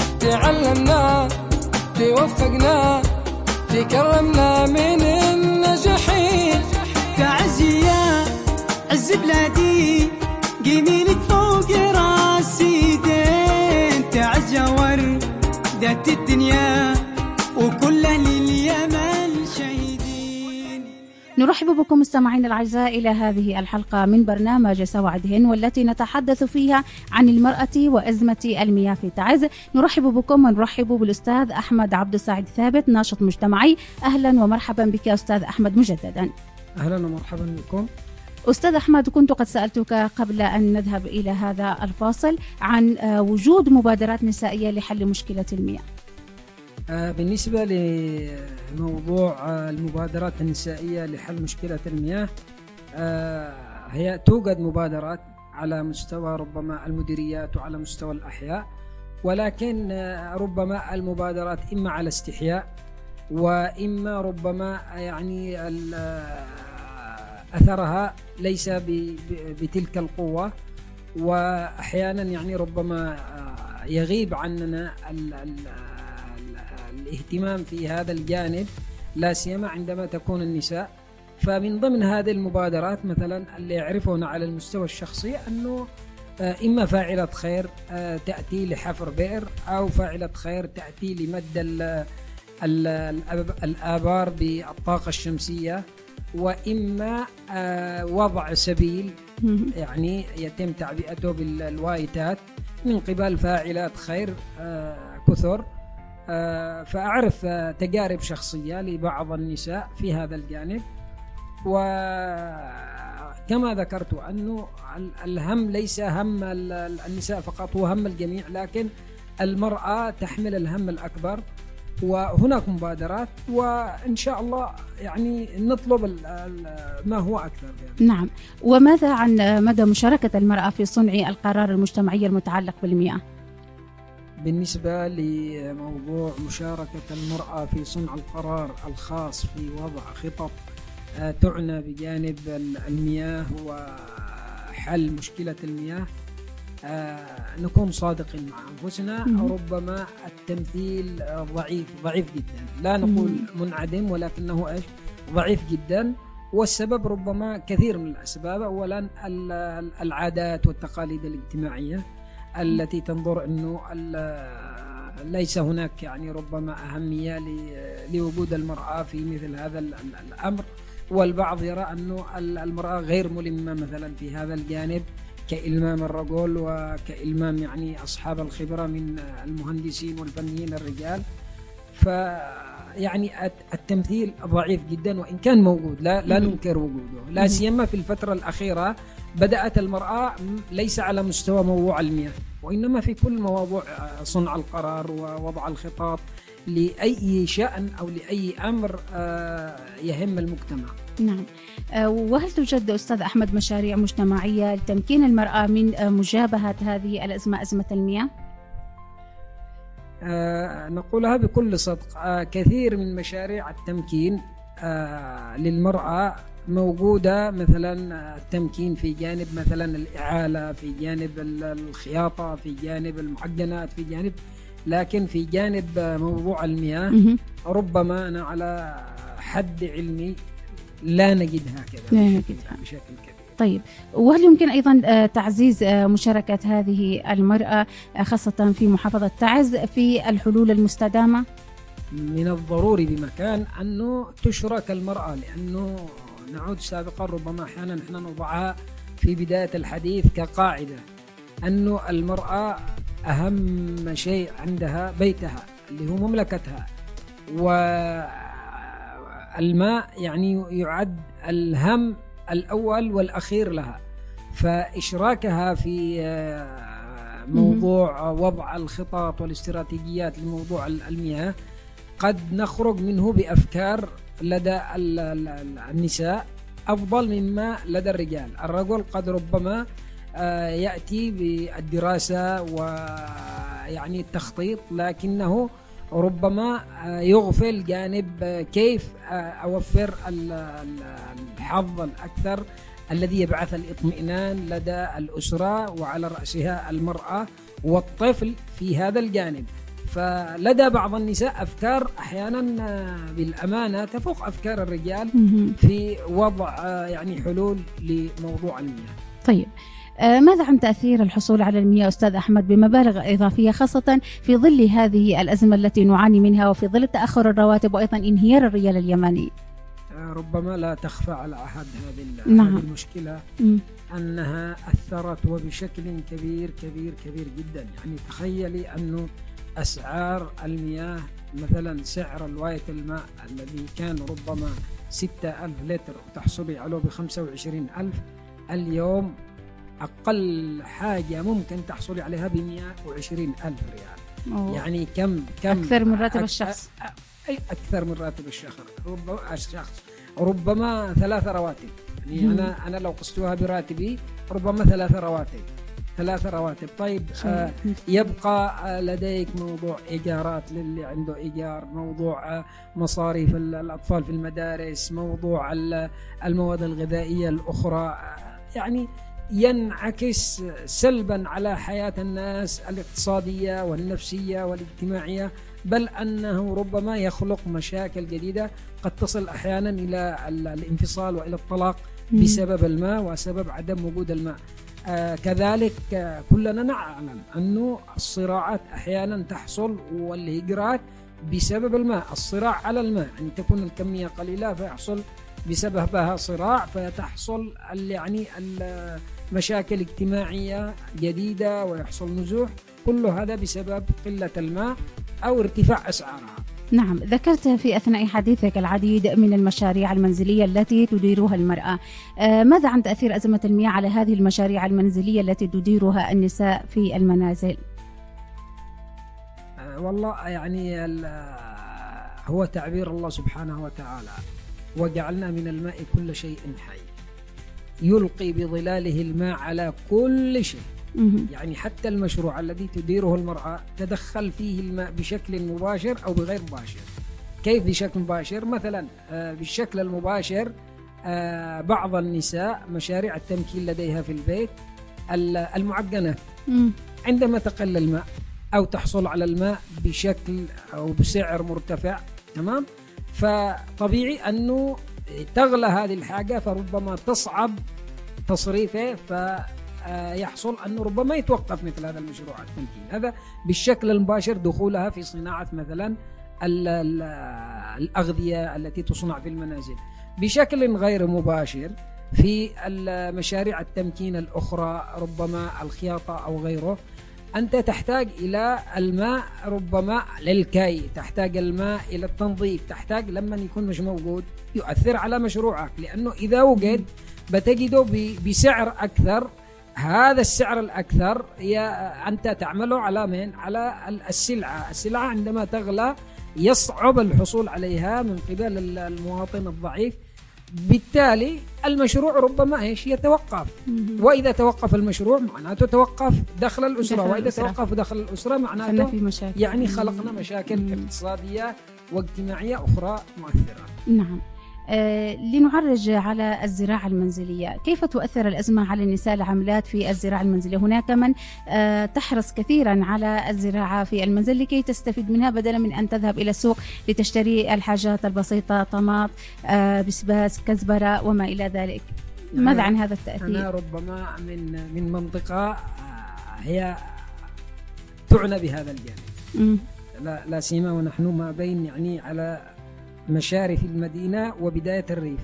تعلمنا توفقنا تكرمنا من النجحين، تعز يا عز بلادي جميلك فوق راسي دين، تعز يا وردة الدنيا وكل أهل اليمن شاهدين. نرحب بكم مستمعين الأعزاء إلى هذه الحلقة من برنامج سواعدهن، والتي نتحدث فيها عن المرأة وأزمة المياه في تعز. نرحب بكم ونرحب بالأستاذ أحمد عبد السعيد ثابت، ناشط مجتمعي. أهلا ومرحبا بك أستاذ أحمد مجددا. أهلا ومرحبا بكم. أستاذ أحمد، كنت قد سألتك قبل أن نذهب إلى هذا الفاصل عن وجود مبادرات نسائية لحل مشكلة المياه. بالنسبة لموضوع المبادرات النسائية لحل مشكلة المياه، هي توجد مبادرات على مستوى ربما المديريات وعلى مستوى الأحياء، ولكن ربما المبادرات إما على استحياء وإما ربما يعني أثرها ليس بتلك القوة، وأحيانا يعني ربما يغيب عننا ال ال الاهتمام في هذا الجانب، لا سيما عندما تكون النساء. فمن ضمن هذه المبادرات مثلا اللي يعرفون على المستوى الشخصي أنه إما فاعلة خير تأتي لحفر بئر، أو فاعلة خير تأتي لمد ال ال الآبار بالطاقة الشمسية، وإما وضع سبيل يعني يتم تعبئته بالوايتات من قبل فاعلات خير كثر. فأعرف تجارب شخصية لبعض النساء في هذا الجانب، وكما ذكرت أنه الهم ليس هم النساء فقط، هو هم الجميع، لكن المرأة تحمل الهم الأكبر، وهناك مبادرات وإن شاء الله يعني نطلب ما هو أكثر يعني. نعم. وماذا عن مدى مشاركة المرأة في صنع القرار المجتمعي المتعلق بالمياه؟ بالنسبة لموضوع مشاركة المرأة في صنع القرار الخاص في وضع خطط تعنى بجانب المياه وحل مشكلة المياه، نكون صادقين مع أنفسنا. ربما التمثيل ضعيف ضعيف جدا، لا نقول منعدم، ولكنه إيش ضعيف جدا. والسبب ربما كثير من الأسباب. أولا العادات والتقاليد الاجتماعية التي تنظر أنه ليس هناك يعني ربما أهمية لوجود المرأة في مثل هذا الأمر، والبعض يرى أنه المرأة غير ملمة مثلا في هذا الجانب كإلمام الرجل وكإلمام يعني أصحاب الخبرة من المهندسين والفنيين الرجال. فيعني التمثيل ضعيف جدا، وإن كان موجود لا, لا ننكر وجوده، لا سيما في الفترة الأخيرة بدأت المرأة ليس على مستوى موضوع المياه، وإنما في كل مواضيع صنع القرار ووضع الخطاب لأي شأن أو لأي أمر يهم المجتمع. نعم. وهل توجد أستاذ أحمد مشاريع مجتمعية لتمكين المرأة من مجابهة هذه الأزمة، أزمة المياه؟ آه نقولها بكل صدق. آه كثير من مشاريع التمكين آه للمرأة موجودة، مثلا التمكين في جانب مثلا الإعالة، في جانب الخياطة، في جانب المعجنات، في جانب، لكن في جانب موضوع المياه ربما أنا على حد علمي لا نجدها كذا بشكل كبير. طيب، وهل يمكن أيضا تعزيز مشاركة هذه المرأة خاصة في محافظة تعز في الحلول المستدامة؟ من الضروري بمكان أنه تشرك المرأة، لأنه نعود سابقا ربما أحيانا نحن نضعها في بداية الحديث كقاعدة أنه المرأة أهم شيء عندها بيتها اللي هو مملكتها، والماء يعني يعد الهم الأول والأخير لها. فإشراكها في موضوع وضع الخطط والاستراتيجيات لموضوع المياه قد نخرج منه بأفكار لدى النساء أفضل مما لدى الرجال. الرجل قد ربما يأتي بالدراسة ويعني التخطيط، لكنه ربما يغفل جانب كيف أوفر الحظ الأكثر الذي يبعث الاطمئنان لدى الأسرة وعلى رأسها المرأة والطفل في هذا الجانب. فلدى بعض النساء أفكار أحيانا بالأمانة تفوق أفكار الرجال في وضع يعني حلول لموضوع المياه. طيب، ماذا عن تأثير الحصول على المياه أستاذ أحمد بمبالغ إضافية، خاصة في ظل هذه الأزمة التي نعاني منها، وفي ظل تأخر الرواتب وأيضا انهيار الريال اليمني؟ ربما لا تخفى على أحد هذه نعم. المشكلة م. أنها أثرت وبشكل كبير كبير كبير جدا. يعني تخيلي أنه أسعار المياه مثلا سعر الواية الماء الذي كان ربما ستة ألف لتر وتحصلي عليه بخمسة وعشرين ألف، اليوم أقل حاجة ممكن تحصلي عليها بمئة وعشرين ألف ريال. أوه. يعني كم كم أكثر من راتب الشخص. أي أكثر من راتب الشخص، ربما الشخص ربما ثلاث رواتب. يعني مم. أنا أنا لو قستوها براتبي ربما ثلاث رواتب ثلاث رواتب. طيب آه يبقى آه لديك موضوع إيجارات للي عنده إيجار، موضوع آه مصاريف الأطفال في المدارس، موضوع المواد الغذائية الأخرى، آه يعني ينعكس سلبا على حياة الناس الاقتصادية والنفسية والاجتماعية، بل أنه ربما يخلق مشاكل جديدة قد تصل أحيانا إلى الانفصال وإلى الطلاق بسبب الماء وسبب عدم وجود الماء. آه كذلك آه كلنا نعلم أنه الصراعات أحيانا تحصل والهجرات بسبب الماء، الصراع على الماء، يعني تكون الكمية قليلة فيحصل بسببها صراع فتحصل يعني مشاكل اجتماعية جديدة ويحصل نزوح، كل هذا بسبب قلة الماء أو ارتفاع أسعارها. نعم، ذكرت في أثناء حديثك العديد من المشاريع المنزلية التي تديرها المرأة. آه ماذا عن تأثير أزمة المياه على هذه المشاريع المنزلية التي تديرها النساء في المنازل؟ آه والله يعني هو تعبير الله سبحانه وتعالى: وجعلنا من الماء كل شيء حي، يلقي بظلاله الماء على كل شيء. يعني حتى المشروع الذي تديره المرأة تدخل فيه الماء بشكل مباشر أو بغير مباشر. كيف بشكل مباشر؟ مثلا بالشكل المباشر بعض النساء مشاريع التمكين لديها في البيت المعجنات، عندما تقل الماء أو تحصل على الماء بشكل أو بسعر مرتفع، تمام، فطبيعي أنه تغلى هذه الحاجة، فربما تصعب تصريفه، فيحصل أنه ربما يتوقف مثل هذا المشروع التمكين. هذا بالشكل المباشر دخولها في صناعة مثلا الأغذية التي تصنع في المنازل. بشكل غير مباشر في المشاريع التمكين الأخرى، ربما الخياطة أو غيره، أنت تحتاج إلى الماء ربما للكي، تحتاج الماء إلى التنظيف، تحتاج لما يكون مش موجود يؤثر على مشروعك، لأنه إذا وجد بتجده بسعر أكثر. هذا السعر الأكثر أنت تعمله على من؟ على السلعة. السلعة عندما تغلى يصعب الحصول عليها من قبل المواطن الضعيف، بالتالي المشروع ربما ايش يتوقف. واذا توقف المشروع معناته توقف دخل الاسره، دخل واذا الأسرة. توقف دخل الاسره معناته يعني خلقنا مشاكل مم. اقتصاديه واجتماعيه اخرى مؤثره. نعم. آه لنعرج على الزراعة المنزلية، كيف تؤثر الأزمة على النساء العاملات في الزراعة المنزلية؟ هناك من آه تحرص كثيرا على الزراعة في المنزل لكي تستفيد منها بدلا من أن تذهب إلى السوق لتشتري الحاجات البسيطة، طماط، آه بسباس، كزبرة وما إلى ذلك. ماذا عن هذا التأثير؟ أنا ربما من من منطقة هي تعنى بهذا الجانب، لا لا سيما ونحن ما بين يعني على مشارف المدينة وبداية الريف،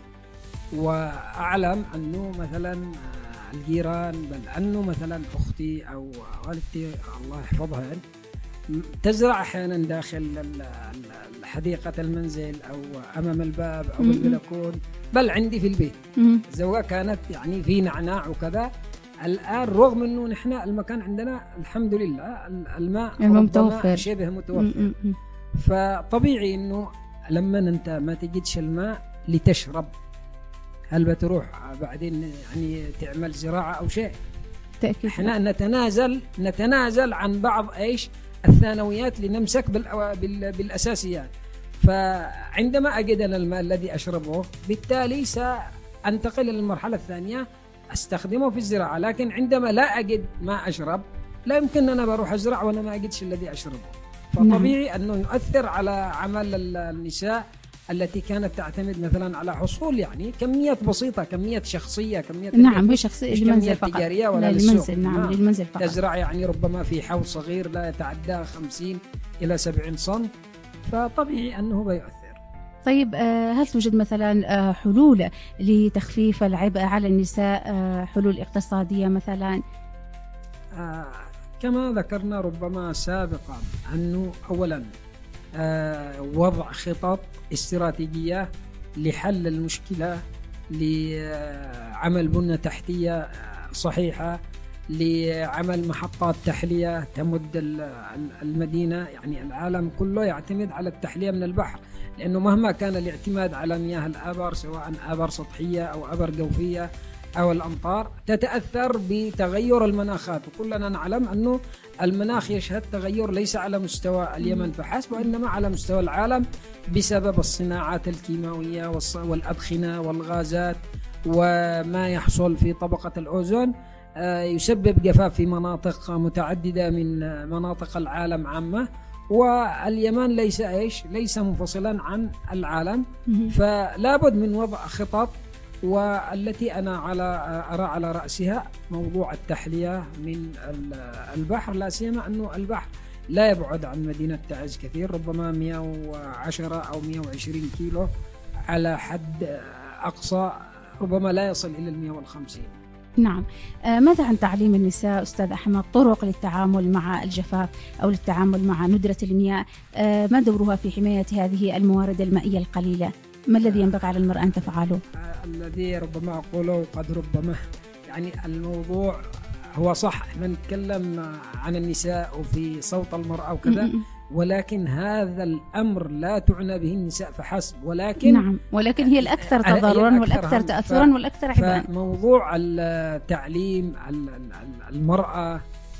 وأعلم أنه مثلا الجيران، بل أنه مثلا أختي أو والدتي الله يحفظها يعني تزرع أحيانا داخل حديقة المنزل أو أمام الباب أو البلكون، بل عندي في البيت زوجة كانت يعني في نعناع وكذا. الآن رغم أنه نحن المكان عندنا الحمد لله الماء متوفر، شبه متوفر، فطبيعي أنه لما أنت ما تجدش الماء لتشرب، هل بتروح بعدين يعني تعمل زراعة أو شيء؟ تأكيد. احنا نتنازل نتنازل عن بعض ايش الثانويات لنمسك بالأساسيات. فعندما أجد أنا الماء الذي أشربه بالتالي سأنتقل للمرحلة الثانية أستخدمه في الزراعة، لكن عندما لا أجد ما أشرب لا يمكن أن أنا بروح أزرع وأنا ما أجدش الذي أشربه. فطبيعي نعم. أنه يؤثر على عمل النساء التي كانت تعتمد مثلا على حصول يعني كميات بسيطة، كميات شخصية، كميات نعم هي شخصية للمنزل فقط، تجارية ولا للسوق. نعم للمنزل فقط. تزرع يعني ربما في حوض صغير لا يتعدى خمسين إلى سبعين سنت، فطبيعي أنه بيؤثر. طيب هل توجد مثلا حلول لتخفيف العبء على النساء، حلول اقتصادية مثلا؟ آه كما ذكرنا ربما سابقا أنه أولا آه وضع خطط استراتيجية لحل المشكلة، لعمل بنية تحتية صحيحة، لعمل محطات تحلية تمد المدينة. يعني العالم كله يعتمد على التحلية من البحر، لأنه مهما كان الاعتماد على مياه الآبار سواء آبار سطحية أو آبار جوفية أو الأمطار تتأثر بتغير المناخات، وكلنا نعلم أنه المناخ يشهد تغير ليس على مستوى اليمن فحسب وإنما على مستوى العالم بسبب الصناعات الكيماوية والأدخنة والغازات وما يحصل في طبقة الأوزون، يسبب جفاف في مناطق متعددة من مناطق العالم عامة. واليمن ليس إيش ليس منفصلا عن العالم، فلا بد من وضع خطط، والتي أنا على أرى على رأسها موضوع التحلية من البحر، لا سيما أنه البحر لا يبعد عن مدينة تعز كثير، ربما مئة وعشرة أو مئة وعشرين كيلو على حد أقصى، ربما لا يصل إلى المئة وخمسين. نعم. ماذا عن تعليم النساء أستاذ أحمد طرق للتعامل مع الجفاف أو للتعامل مع ندرة المياه؟ ما دورها في حماية هذه الموارد المائية القليلة؟ ما الذي ينبغي على المرأة أن تفعله؟ الذي ربما أقوله قد ربما يعني الموضوع هو صح، احنا نتكلم عن النساء وفي صوت المرأة وكذا، ولكن هذا الأمر لا تعنى به النساء فحسب، ولكن نعم ولكن هي الأكثر تضررا والأكثر تأثرا والأكثر عبئا. فموضوع التعليم المرأة،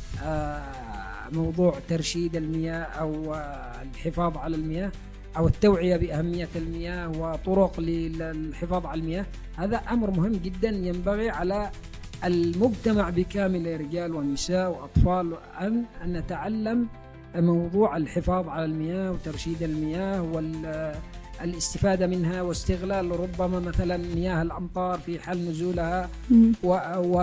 موضوع ترشيد المياه أو الحفاظ على المياه أو التوعية بأهمية المياه وطرق للحفاظ على المياه، هذا أمر مهم جدا ينبغي على المجتمع بكامل، رجال ونساء وأطفال، أن نتعلم موضوع الحفاظ على المياه وترشيد المياه والاستفادة منها واستغلال ربما مثلا مياه الأمطار في حال نزولها، و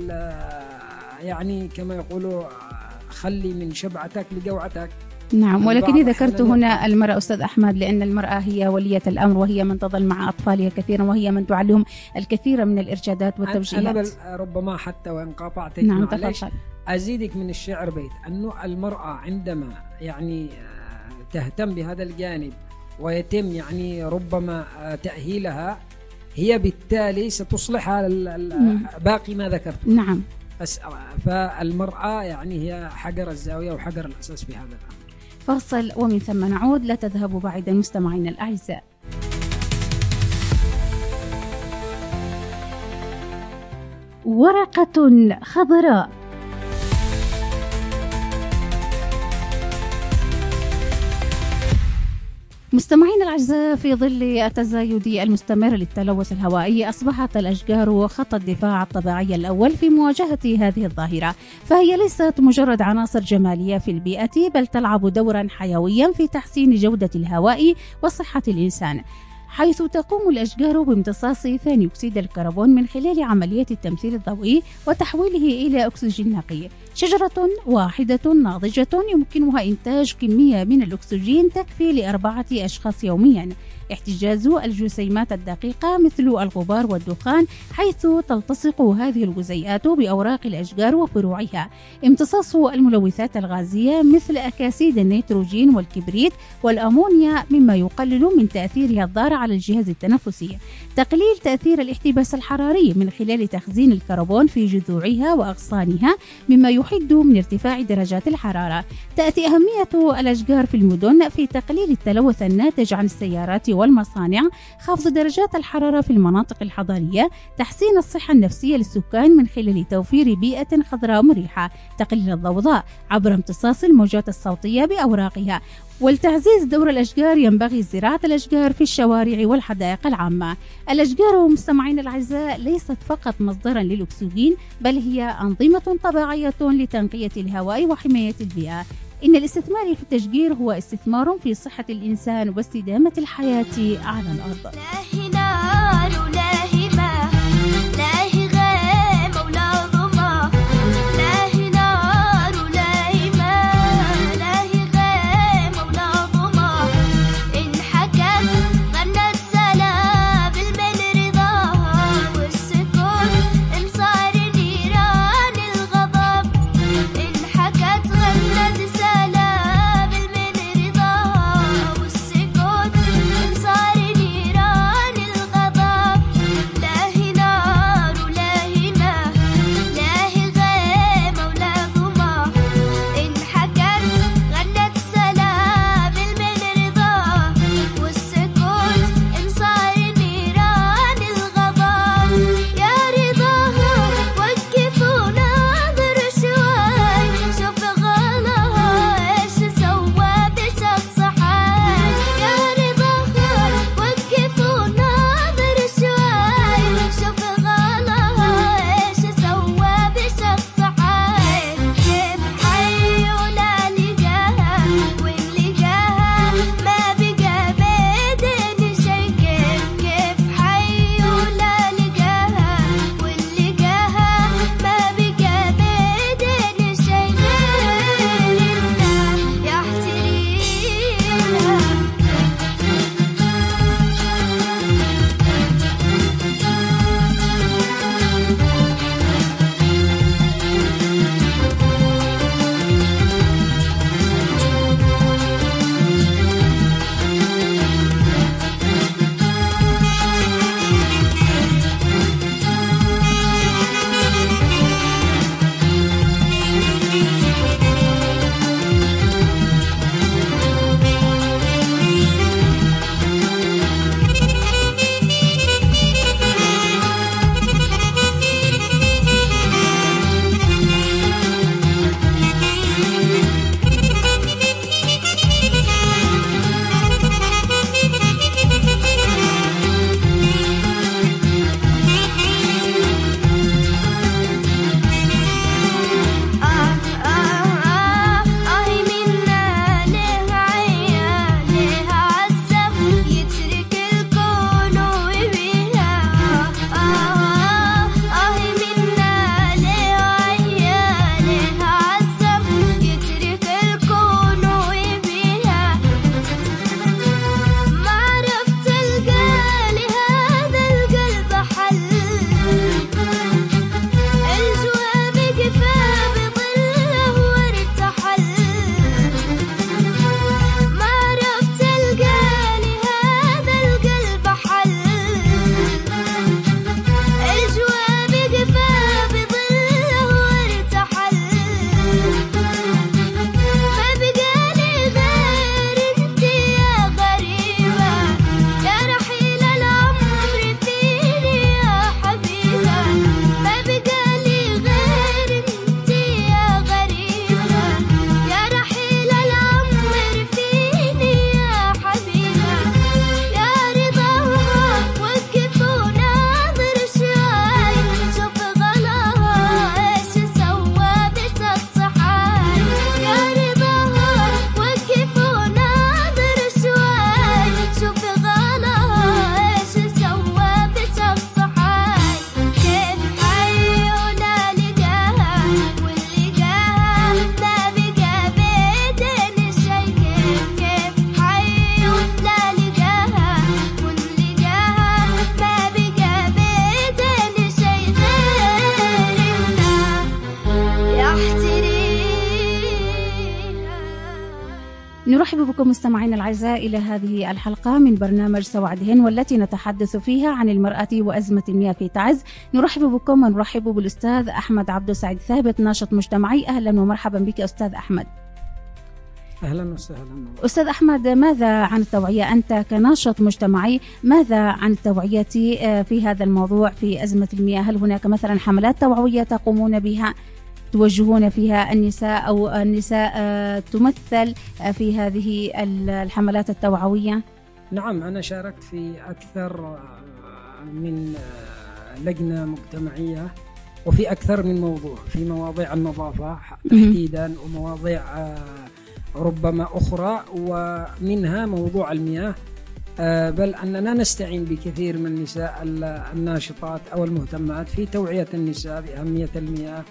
يعني كما يقولوا خلي من شبعتك لجوعتك. نعم، ولكن ذكرت هنا المرأة أستاذ أحمد، لأن المرأة هي ولية الأمر وهي من تظل مع أطفالها كثيرا وهي من تعلم الكثير من الإرشادات والتوجيهات. أنا ربما حتى وإن قاطعتك نعم معلش أزيدك من الشعر بيت، أنه المرأة عندما يعني تهتم بهذا الجانب ويتم يعني ربما تأهيلها، هي بالتالي ستصلح باقي ما ذكرت. نعم. فالمرأة يعني هي حجر الزاوية وحجر الأساس في هذا الأمر. فاصل ومن ثم نعود، لا تذهبوا بعيدا مستمعينا الأعزاء. ورقة خضراء. مستمعين الأعزاء، في ظل التزايد المستمر للتلوث الهوائي أصبحت الأشجار خط الدفاع الطبيعي الأول في مواجهة هذه الظاهرة، فهي ليست مجرد عناصر جمالية في البيئة، بل تلعب دورا حيويا في تحسين جودة الهواء وصحة الإنسان، حيث تقوم الأشجار بامتصاص ثاني أكسيد الكربون من خلال عملية التمثيل الضوئي وتحويله إلى أكسجين نقي. شجرة واحدة ناضجة يمكنها إنتاج كمية من الأكسجين تكفي لأربعة أشخاص يوميا. احتجاز الجسيمات الدقيقة مثل الغبار والدخان، حيث تلتصق هذه الجزيئات بأوراق الأشجار وفروعها. امتصاص الملوثات الغازية مثل أكاسيد النيتروجين والكبريت والأمونيا مما يقلل من تأثيرها الضار على الجهاز التنفسي. تقليل تأثير الاحتباس الحراري من خلال تخزين الكربون في جذوعها وأغصانها مما يحد من ارتفاع درجات الحرارة. تأتي أهمية الأشجار في المدن في تقليل التلوث الناتج عن السيارات والمصانع، خفض درجات الحرارة في المناطق الحضرية، تحسين الصحة النفسية للسكان من خلال توفير بيئة خضراء مريحة، تقليل الضوضاء عبر امتصاص الموجات الصوتية بأوراقها. والتعزيز دور الأشجار، ينبغي زراعة الأشجار في الشوارع والحدائق العامة. الأشجار مستمعين الأعزاء ليست فقط مصدرا للأكسجين، بل هي أنظمة طبيعية لتنقية الهواء وحماية البيئة. إن الاستثمار في التشجير هو استثمار في صحة الإنسان واستدامة الحياة على الأرض. غنى نرحب بكم مستمعينا الأعزاء إلى هذه الحلقة من برنامج سوعدهن، والتي نتحدث فيها عن المرأة وأزمة المياه في تعز. نرحب بكم ونرحب بالأستاذ أحمد عبد سعيد ثابت، ناشط مجتمعي. أهلا ومرحبا بك أستاذ أحمد. أهلا وسهلا. أستاذ أحمد، ماذا عن التوعية أنت كناشط مجتمعي؟ ماذا عن التوعية في هذا الموضوع في أزمة المياه؟ هل هناك مثلا حملات توعوية تقومون بها توجهون فيها النساء أو النساء تمثل في هذه الحملات التوعوية؟ نعم، أنا شاركت في أكثر من لجنة مجتمعية وفي أكثر من موضوع، في مواضيع النظافة تحديدا ومواضيع ربما أخرى، ومنها موضوع المياه، بل أننا نستعين بكثير من النساء الناشطات أو المهتمات في توعية النساء بأهمية المياه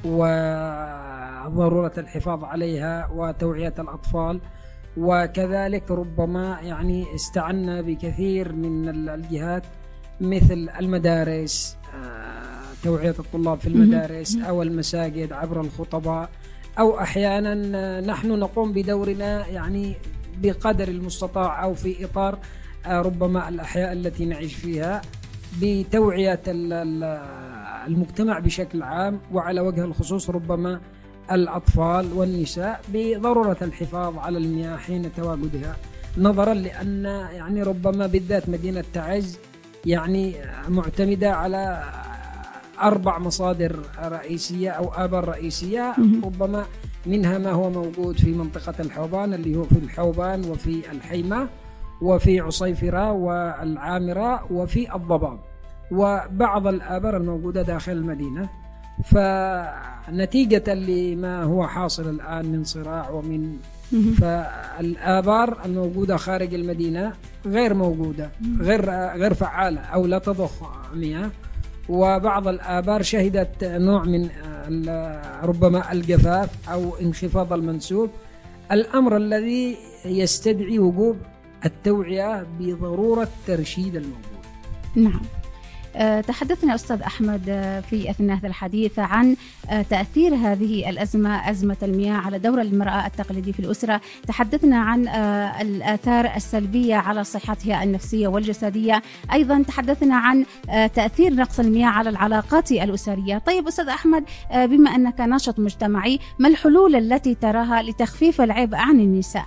وضرورة الحفاظ عليها وتوعية الأطفال. وكذلك ربما يعني استعنا بكثير من الجهات مثل المدارس، توعية الطلاب في المدارس أو المساجد عبر الخطباء، أو أحيانا نحن نقوم بدورنا يعني بقدر المستطاع أو في إطار ربما الأحياء التي نعيش فيها بتوعية المجتمع بشكل عام، وعلى وجه الخصوص ربما الأطفال والنساء بضرورة الحفاظ على المياه حين تواجدها، نظرا لأن يعني ربما بالذات مدينة تعز يعني معتمدة على أربع مصادر رئيسية أو آبار رئيسية، ربما منها ما هو موجود في منطقة الحوبان اللي هو في الحوبان وفي الحيمة وفي عصيفرة والعامرة وفي الضباب، وبعض الآبار الموجودة داخل المدينة. فنتيجة لما هو حاصل الآن من صراع ومن فالآبار الموجودة خارج المدينة غير موجودة، غير غير فعالة أو لا تضخ مياه، وبعض الآبار شهدت نوع من ربما الجفاف أو انخفاض المنسوب، الأمر الذي يستدعي وجوب التوعية بضرورة ترشيد الموجود. نعم. تحدثنا أستاذ أحمد في أثناء هذا الحديث عن تأثير هذه الأزمة، أزمة المياه، على دور المرأة التقليدي في الأسرة. تحدثنا عن الآثار السلبية على صحتها النفسية والجسدية، أيضا تحدثنا عن تأثير نقص المياه على العلاقات الأسرية. طيب أستاذ أحمد، بما أنك ناشط مجتمعي، ما الحلول التي تراها لتخفيف العبء عن النساء؟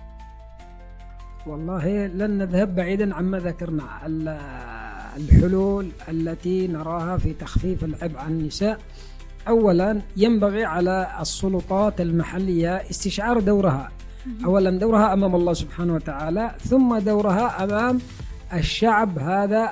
والله لن نذهب بعيدا عما ذكرنا. الحلول التي نراها في تخفيف العبء عن النساء، أولا ينبغي على السلطات المحلية استشعار دورها، أولا دورها أمام الله سبحانه وتعالى، ثم دورها أمام الشعب هذا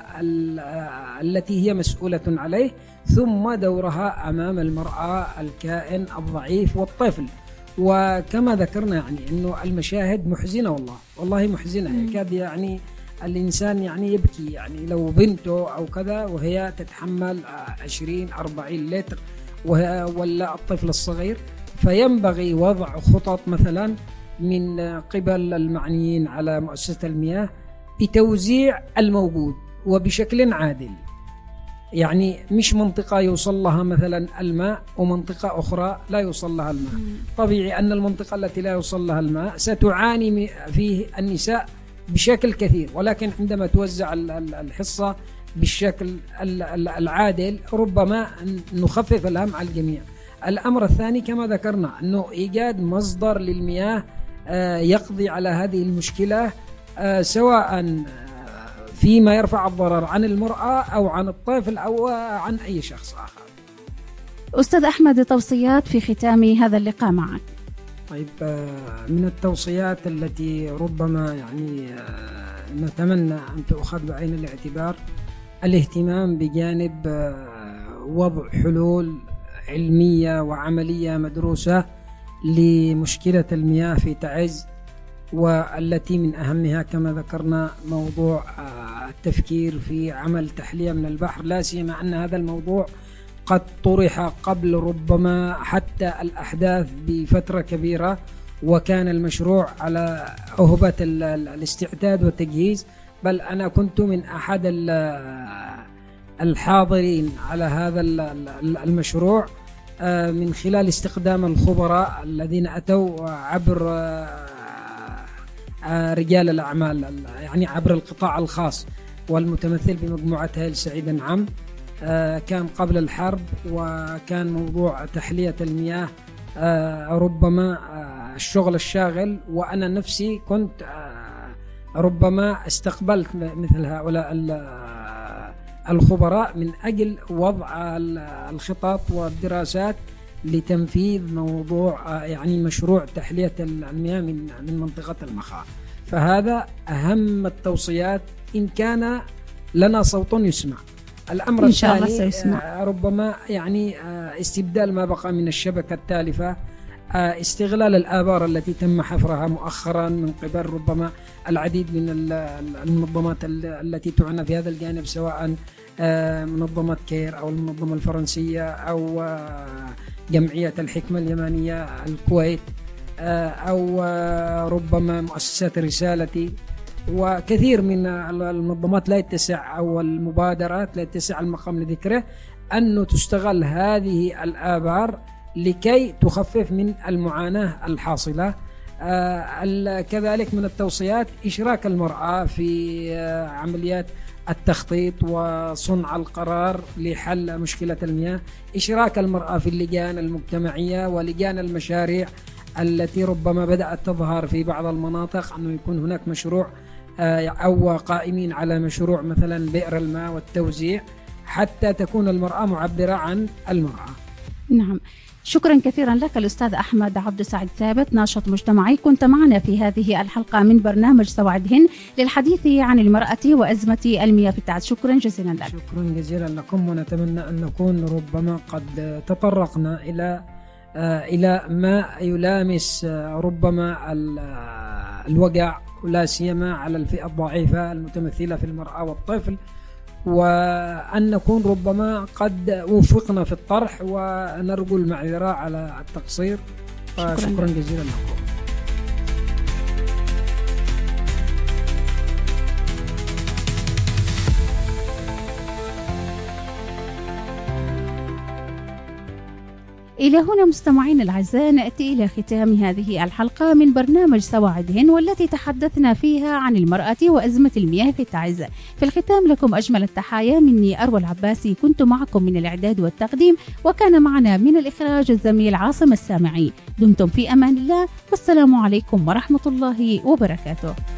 التي هي مسؤولة عليه، ثم دورها أمام المرأة الكائن الضعيف والطفل. وكما ذكرنا يعني أنه المشاهد محزنة، والله والله محزنة، يكاد يعني الإنسان يعني يبكي، يعني لو بنته أو كذا وهي تتحمل عشرين أربعين لتر ولا الطفل الصغير. فينبغي وضع خطط مثلا من قبل المعنيين على مؤسسة المياه بتوزيع الموجود وبشكل عادل، يعني مش منطقة يوصل لها مثلا الماء ومنطقة أخرى لا يوصل لها الماء. طبيعي أن المنطقة التي لا يوصل لها الماء ستعاني فيه النساء بشكل كثير، ولكن عندما توزع الحصة بالشكل العادل ربما نخفف الهم على الجميع. الأمر الثاني كما ذكرنا أنه إيجاد مصدر للمياه يقضي على هذه المشكلة، سواء فيما يرفع الضرر عن المرأة أو عن الطفل أو عن أي شخص آخر. أستاذ أحمد، توصيات في ختام هذا اللقاء معك. طيب، من التوصيات التي ربما يعني نتمنى أن تؤخذ بعين الاعتبار الاهتمام بجانب وضع حلول علمية وعملية مدروسة لمشكلة المياه في تعز، والتي من أهمها كما ذكرنا موضوع التفكير في عمل تحلية من البحر، لا سيما أن هذا الموضوع قد طرح قبل ربما حتى الأحداث بفترة كبيرة، وكان المشروع على أهبة الاستعداد والتجهيز، بل أنا كنت من أحد الحاضرين على هذا المشروع من خلال استخدام الخبراء الذين أتوا عبر رجال الأعمال يعني عبر القطاع الخاص والمتمثل بمجموعة هيل سعيد نعم. كان قبل الحرب، وكان موضوع تحلية المياه ربما الشغل الشاغل، وأنا نفسي كنت ربما استقبلت مثل هؤلاء الخبراء من أجل وضع الخطط والدراسات لتنفيذ موضوع يعني مشروع تحلية المياه من من منطقة المخا. فهذا أهم التوصيات إن كان لنا صوت يسمع. الأمر الثاني ربما يعني استبدال ما بقى من الشبكة التالفة، استغلال الآبار التي تم حفرها مؤخرا من قبل ربما العديد من المنظمات التي تعنى في هذا الجانب، سواء منظمة كير أو المنظمة الفرنسية أو جمعية الحكمة اليمانية الكويت أو ربما مؤسسات رسالتي، وكثير من المنظمات لا يتسع أو المبادرات لا يتسع المقام لذكره أنه تستغل هذه الآبار لكي تخفف من المعاناة الحاصلة. كذلك من التوصيات إشراك المرأة في عمليات التخطيط وصنع القرار لحل مشكلة المياه، إشراك المرأة في اللجان المجتمعية ولجان المشاريع التي ربما بدأت تظهر في بعض المناطق، أنه يكون هناك مشروع أو قائمين على مشروع مثلا بئر الماء والتوزيع، حتى تكون المرأة معبرة عن المرأة. نعم، شكرا كثيرا لك الأستاذ أحمد عبد السعيد ثابت، ناشط مجتمعي، كنت معنا في هذه الحلقة من برنامج سواعدهن للحديث عن المرأة وأزمة المياه في التعز. شكرا جزيلا لك. شكرا جزيلا لكم، ونتمنى أن نكون ربما قد تطرقنا إلى إلى ما يلامس ربما الوقع، ولا سيما على الفئة الضعيفة المتمثلة في المرأة والطفل، وأن نكون ربما قد وفقنا في الطرح، ونرجو المعذرة على التقصير. شكرا, شكرا جزيلا لكم. إلى هنا مستمعين الأعزاء نأتي إلى ختام هذه الحلقة من برنامج سواعدهن، والتي تحدثنا فيها عن المرأة وأزمة المياه في التعز. في الختام لكم أجمل التحايا مني أروى العباسي، كنت معكم من الإعداد والتقديم، وكان معنا من الإخراج الزميل عاصم السامعي. دمتم في أمان الله، والسلام عليكم ورحمة الله وبركاته.